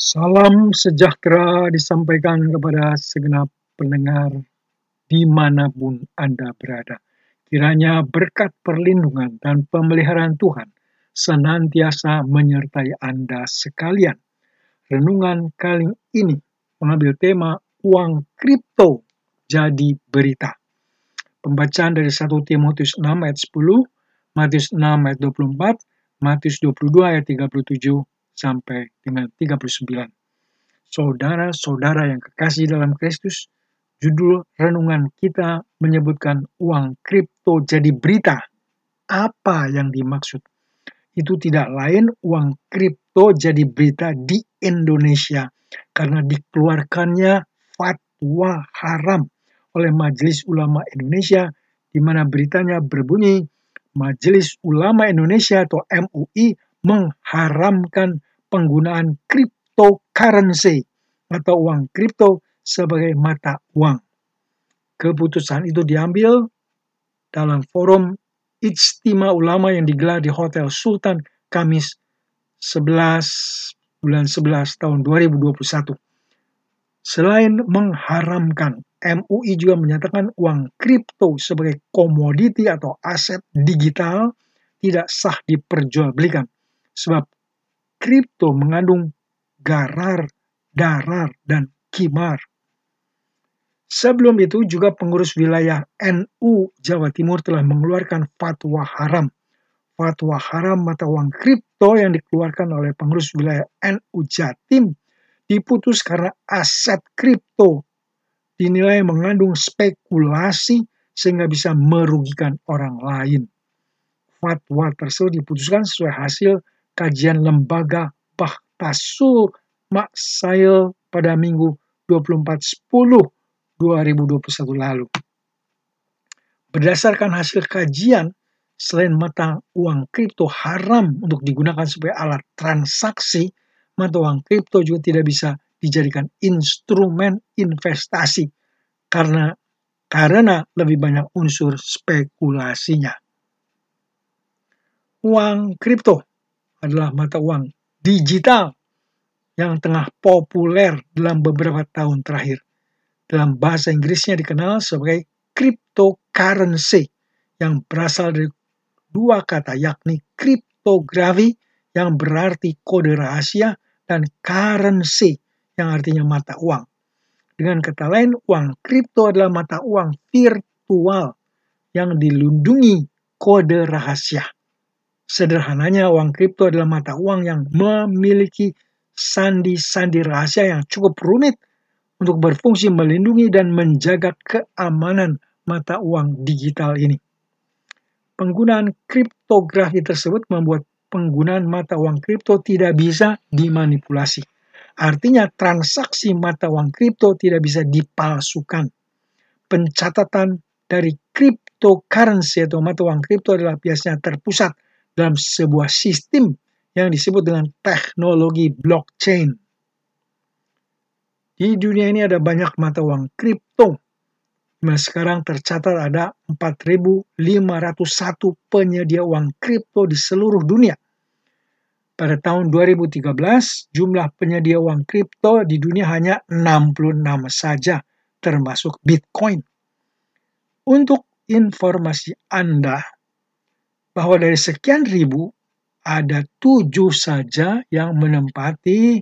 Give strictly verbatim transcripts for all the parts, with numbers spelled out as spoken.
Salam sejahtera disampaikan kepada segenap pendengar dimanapun Anda berada. Kiranya berkat perlindungan dan pemeliharaan Tuhan senantiasa menyertai Anda sekalian. Renungan kali ini mengambil tema uang kripto jadi berita. Pembacaan dari satu Timotius enam ayat sepuluh, Matius enam ayat dua puluh empat, Matius dua puluh dua ayat tiga puluh tujuh sampai dengan tiga puluh sembilan. Saudara-saudara yang kekasih dalam Kristus, judul renungan kita menyebutkan uang kripto jadi berita. Apa yang dimaksud? Itu tidak lain uang kripto jadi berita di Indonesia karena dikeluarkannya fatwa haram oleh Majelis Ulama Indonesia, di mana beritanya berbunyi, Majelis Ulama Indonesia atau M U I mengharamkan penggunaan cryptocurrency atau uang kripto sebagai mata uang. Keputusan itu diambil dalam forum Ijtima Ulama yang digelar di Hotel Sultan Kamis sebelas bulan sebelas tahun dua ribu dua puluh satu. Selain mengharamkan, M U I juga menyatakan uang kripto sebagai komoditi atau aset digital tidak sah diperjualbelikan sebab kripto mengandung garar, darar, dan kimar. Sebelum itu juga pengurus wilayah N U Jawa Timur telah mengeluarkan fatwa haram. Fatwa haram mata uang kripto yang dikeluarkan oleh pengurus wilayah N U Jatim diputus karena aset kripto dinilai mengandung spekulasi sehingga bisa merugikan orang lain. Fatwa tersebut diputuskan sesuai hasil kajian lembaga Bahtasul Maksail pada Minggu dua puluh empat sepuluh dua ribu dua puluh satu lalu. Berdasarkan hasil kajian, selain mata uang kripto haram untuk digunakan sebagai alat transaksi, mata uang kripto juga tidak bisa dijadikan instrumen investasi karena karena lebih banyak unsur spekulasinya. Uang kripto adalah mata uang digital yang tengah populer dalam beberapa tahun terakhir. Dalam bahasa Inggrisnya dikenal sebagai cryptocurrency yang berasal dari dua kata, yakni kriptografi yang berarti kode rahasia dan currency yang artinya mata uang. Dengan kata lain, uang kripto adalah mata uang virtual yang dilindungi kode rahasia. Sederhananya, uang kripto adalah mata uang yang memiliki sandi-sandi rahasia yang cukup rumit untuk berfungsi melindungi dan menjaga keamanan mata uang digital ini. Penggunaan kriptografi tersebut membuat penggunaan mata uang kripto tidak bisa dimanipulasi. Artinya transaksi mata uang kripto tidak bisa dipalsukan. Pencatatan dari cryptocurrency atau mata uang kripto adalah biasanya terpusat dalam sebuah sistem yang disebut dengan teknologi blockchain. Di dunia ini ada banyak mata uang kripto. Nah, sekarang tercatat ada empat ribu lima ratus satu penyedia uang kripto di seluruh dunia. Pada tahun dua ribu tiga belas, jumlah penyedia uang kripto di dunia hanya enam puluh enam saja, termasuk Bitcoin. Untuk informasi Anda, bahwa dari sekian ribu, ada tujuh saja yang menempati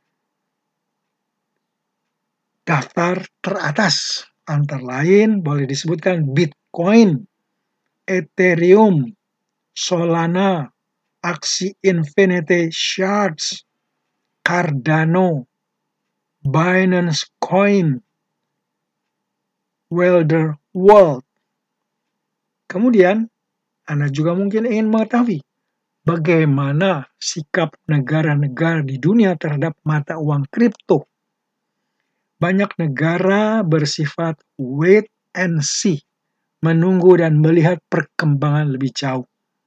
daftar teratas. Antara lain boleh disebutkan Bitcoin, Ethereum, Solana, Axie Infinity Shards, Cardano, Binance Coin, Wilder World. Kemudian, Anda juga mungkin ingin mengetahui bagaimana sikap negara-negara di dunia terhadap mata uang kripto. Banyak negara bersifat wait and see, menunggu dan melihat perkembangan lebih jauh.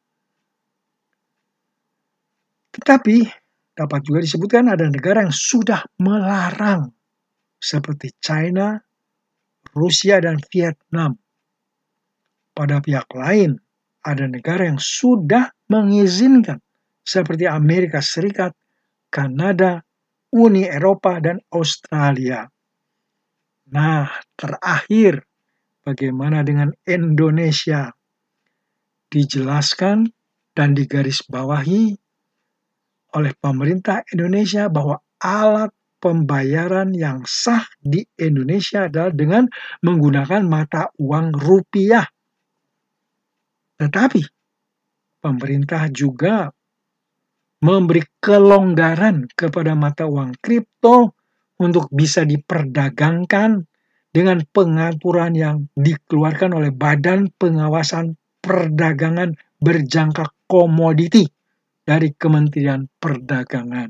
Tetapi dapat juga disebutkan ada negara yang sudah melarang, seperti China, Rusia, dan Vietnam. Pada pihak lain, ada negara yang sudah mengizinkan, seperti Amerika Serikat, Kanada, Uni Eropa, dan Australia. Nah, terakhir, bagaimana dengan Indonesia? Dijelaskan dan digarisbawahi oleh pemerintah Indonesia bahwa alat pembayaran yang sah di Indonesia adalah dengan menggunakan mata uang rupiah. Tetapi pemerintah juga memberi kelonggaran kepada mata uang kripto untuk bisa diperdagangkan dengan pengaturan yang dikeluarkan oleh Badan Pengawasan Perdagangan Berjangka Komoditi dari Kementerian Perdagangan.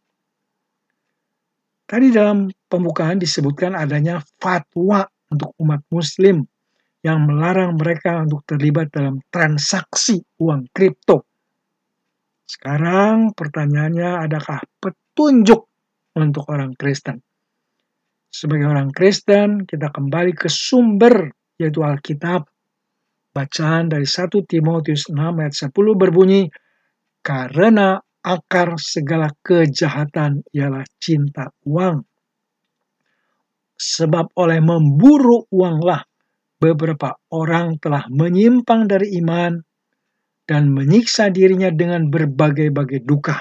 Tadi dalam pembukaan disebutkan adanya fatwa untuk umat muslim yang melarang mereka untuk terlibat dalam transaksi uang kripto. Sekarang pertanyaannya, adakah petunjuk untuk orang Kristen? Sebagai orang Kristen, kita kembali ke sumber, yaitu Alkitab. Bacaan dari satu Timotius enam ayat sepuluh berbunyi, karena akar segala kejahatan ialah cinta uang. Sebab oleh memburu uanglah beberapa orang telah menyimpang dari iman dan menyiksa dirinya dengan berbagai-bagai duka.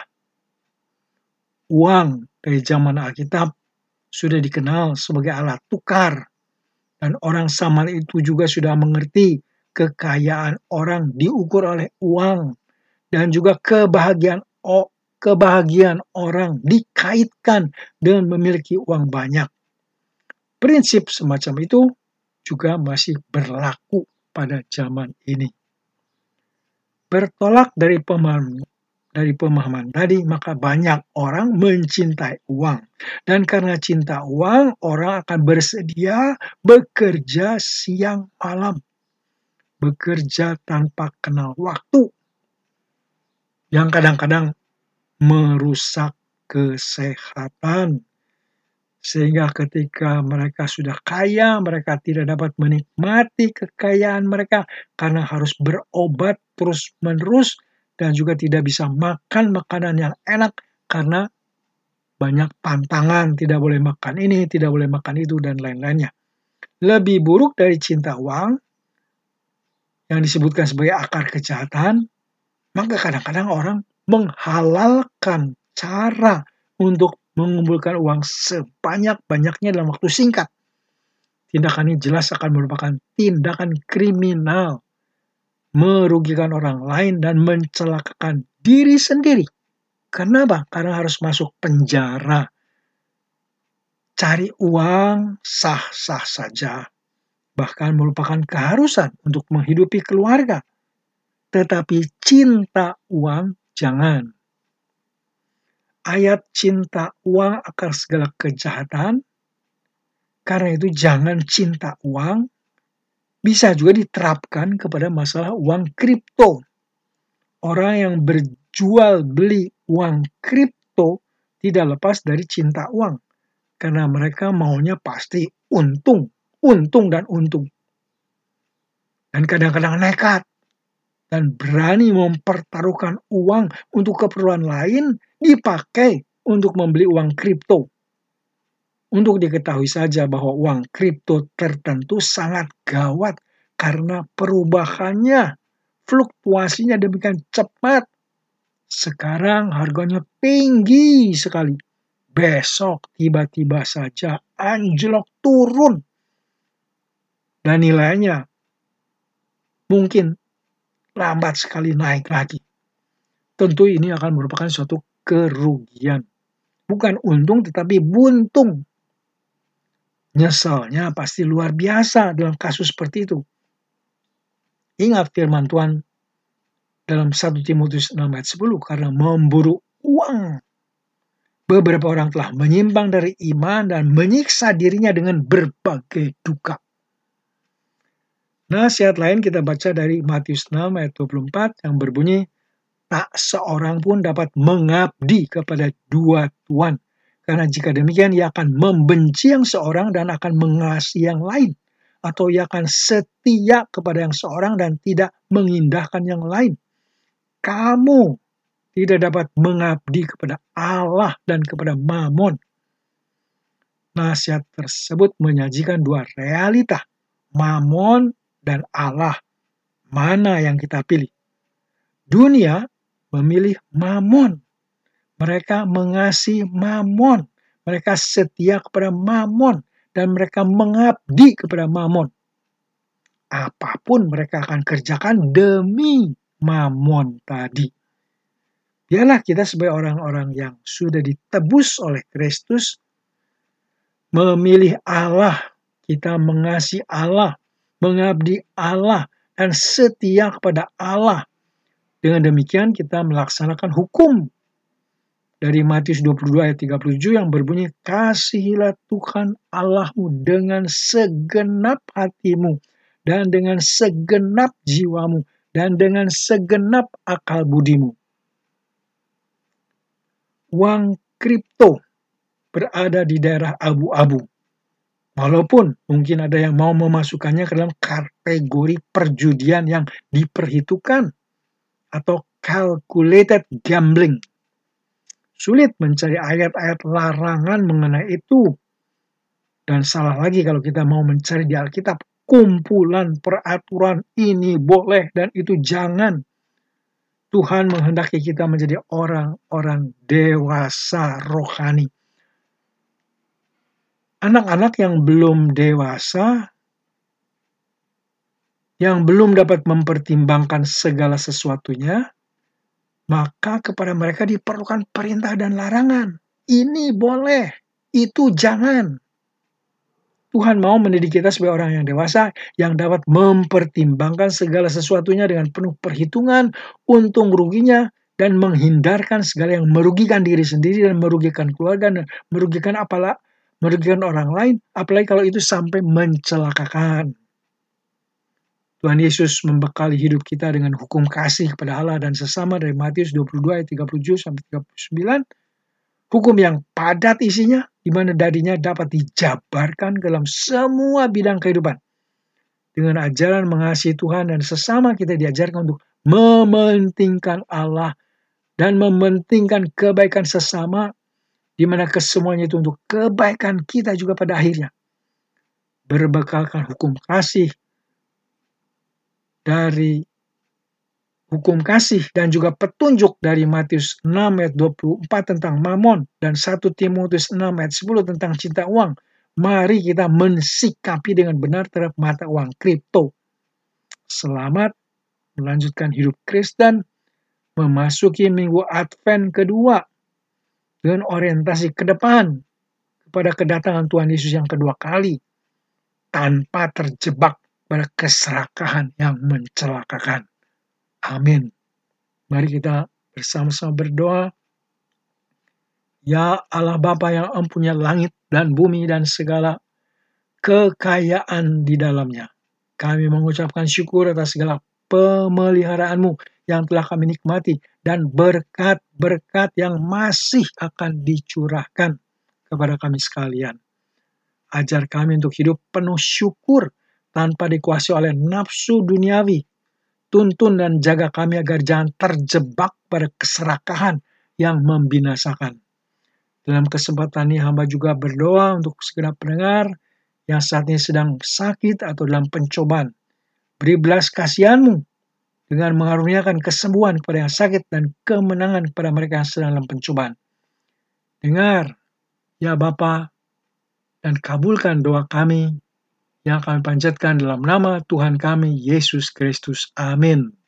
Uang dari zaman Alkitab sudah dikenal sebagai alat tukar, dan orang Samar itu juga sudah mengerti kekayaan orang diukur oleh uang, dan juga kebahagiaan kebahagiaan orang dikaitkan dengan memiliki uang banyak. Prinsip semacam itu juga masih berlaku pada zaman ini. Bertolak dari pemahaman dari pemahaman tadi, maka banyak orang mencintai uang, dan karena cinta uang, orang akan bersedia bekerja siang malam, bekerja tanpa kenal waktu, yang kadang-kadang merusak kesehatan. Sehingga ketika mereka sudah kaya, mereka tidak dapat menikmati kekayaan mereka karena harus berobat terus-menerus, dan juga tidak bisa makan makanan yang enak karena banyak pantangan, tidak boleh makan ini, tidak boleh makan itu, dan lain-lainnya. Lebih buruk dari cinta uang, yang disebutkan sebagai akar kejahatan, maka kadang-kadang orang menghalalkan cara untuk mengumpulkan uang sebanyak-banyaknya dalam waktu singkat. Tindakan ini jelas akan merupakan tindakan kriminal, merugikan orang lain dan mencelakakan diri sendiri. Kenapa? Karena harus masuk penjara. Cari uang sah-sah saja, bahkan merupakan keharusan untuk menghidupi keluarga. Tetapi cinta uang jangan. Ayat cinta uang akar segala kejahatan, karena itu jangan cinta uang, bisa juga diterapkan kepada masalah uang kripto. Orang yang berjual beli uang kripto tidak lepas dari cinta uang, karena mereka maunya pasti untung, untung dan untung. Dan kadang-kadang nekat dan berani mempertaruhkan uang untuk keperluan lain, dipakai untuk membeli uang kripto. Untuk diketahui saja bahwa uang kripto tertentu sangat gawat karena perubahannya, fluktuasinya demikian cepat. Sekarang harganya tinggi sekali. Besok tiba-tiba saja anjlok turun. Dan nilainya mungkin lambat sekali naik lagi. Tentu ini akan merupakan suatu kerugian. Bukan untung tetapi buntung. Nyesalnya pasti luar biasa dalam kasus seperti itu. Ingat firman Tuhan dalam satu Timotius enam ayat sepuluh, karena memburu uang, beberapa orang telah menyimpang dari iman dan menyiksa dirinya dengan berbagai duka. Nasihat lain kita baca dari Matius enam ayat dua puluh empat yang berbunyi, tak seorang pun dapat mengabdi kepada dua tuan, karena jika demikian ia akan membenci yang seorang dan akan mengasihi yang lain, atau ia akan setia kepada yang seorang dan tidak mengindahkan yang lain. Kamu tidak dapat mengabdi kepada Allah dan kepada Mamon. Nasihat tersebut menyajikan dua realita, Mamon dan Allah. Mana yang kita pilih? Dunia memilih Mamon. Mereka mengasihi Mamon. Mereka setia kepada Mamon. Dan mereka mengabdi kepada Mamon. Apapun mereka akan kerjakan demi Mamon tadi. Biarlah kita sebagai orang-orang yang sudah ditebus oleh Kristus, memilih Allah, kita mengasihi Allah, mengabdi Allah, dan setia kepada Allah. Dengan demikian kita melaksanakan hukum dari Matius dua puluh dua ayat tiga puluh tujuh yang berbunyi, kasihilah Tuhan Allahmu dengan segenap hatimu, dan dengan segenap jiwamu, dan dengan segenap akal budimu. Uang kripto berada di daerah abu-abu. Walaupun mungkin ada yang mau memasukkannya ke dalam kategori perjudian yang diperhitungkan atau calculated gambling. Sulit mencari ayat-ayat larangan mengenai itu. Dan salah lagi kalau kita mau mencari di Alkitab kumpulan peraturan ini boleh dan itu jangan. Tuhan menghendaki kita menjadi orang-orang dewasa rohani. Anak-anak yang belum dewasa, yang belum dapat mempertimbangkan segala sesuatunya, maka kepada mereka diperlukan perintah dan larangan. Ini boleh, itu jangan. Tuhan mau mendidik kita sebagai orang yang dewasa, yang dapat mempertimbangkan segala sesuatunya dengan penuh perhitungan, untung ruginya, dan menghindarkan segala yang merugikan diri sendiri dan merugikan keluarga dan merugikan apalah, merugikan orang lain, apalagi kalau itu sampai mencelakakan. Tuhan Yesus membekali hidup kita dengan hukum kasih kepada Allah dan sesama dari Matius dua puluh dua ayat tiga puluh tujuh sampai tiga puluh sembilan. Hukum yang padat isinya, di mana darinya dapat dijabarkan ke dalam semua bidang kehidupan. Dengan ajaran mengasihi Tuhan dan sesama, kita diajarkan untuk mementingkan Allah dan mementingkan kebaikan sesama, di mana kesemuanya itu untuk kebaikan kita juga pada akhirnya. Berbekalkan hukum kasih dari hukum kasih dan juga petunjuk dari Matius enam ayat dua puluh empat tentang mamon dan satu Timotius enam ayat sepuluh tentang cinta uang. Mari kita mensikapi dengan benar terhadap mata uang kripto. Selamat melanjutkan hidup Kristen, memasuki minggu Advent kedua dengan orientasi ke depan kepada kedatangan Tuhan Yesus yang kedua kali, tanpa terjebak pada keserakahan yang mencelakakan. Amin. Mari kita bersama-sama berdoa. Ya Allah Bapa yang empunya langit dan bumi dan segala kekayaan di dalamnya. Kami mengucapkan syukur atas segala pemeliharaanmu yang telah kami nikmati dan berkat-berkat yang masih akan dicurahkan kepada kami sekalian. Ajar kami untuk hidup penuh syukur tanpa dikuasai oleh nafsu duniawi. Tuntun dan jaga kami agar jangan terjebak pada keserakahan yang membinasakan. Dalam kesempatan ini hamba juga berdoa untuk segenap pendengar yang saat ini sedang sakit atau dalam pencobaan. Beri belas kasihan-Mu dengan mengaruniakan kesembuhan kepada yang sakit dan kemenangan kepada mereka yang sedang dalam pencobaan. Dengar, ya Bapa, dan kabulkan doa kami yang kami panjatkan dalam nama Tuhan kami, Yesus Kristus. Amin.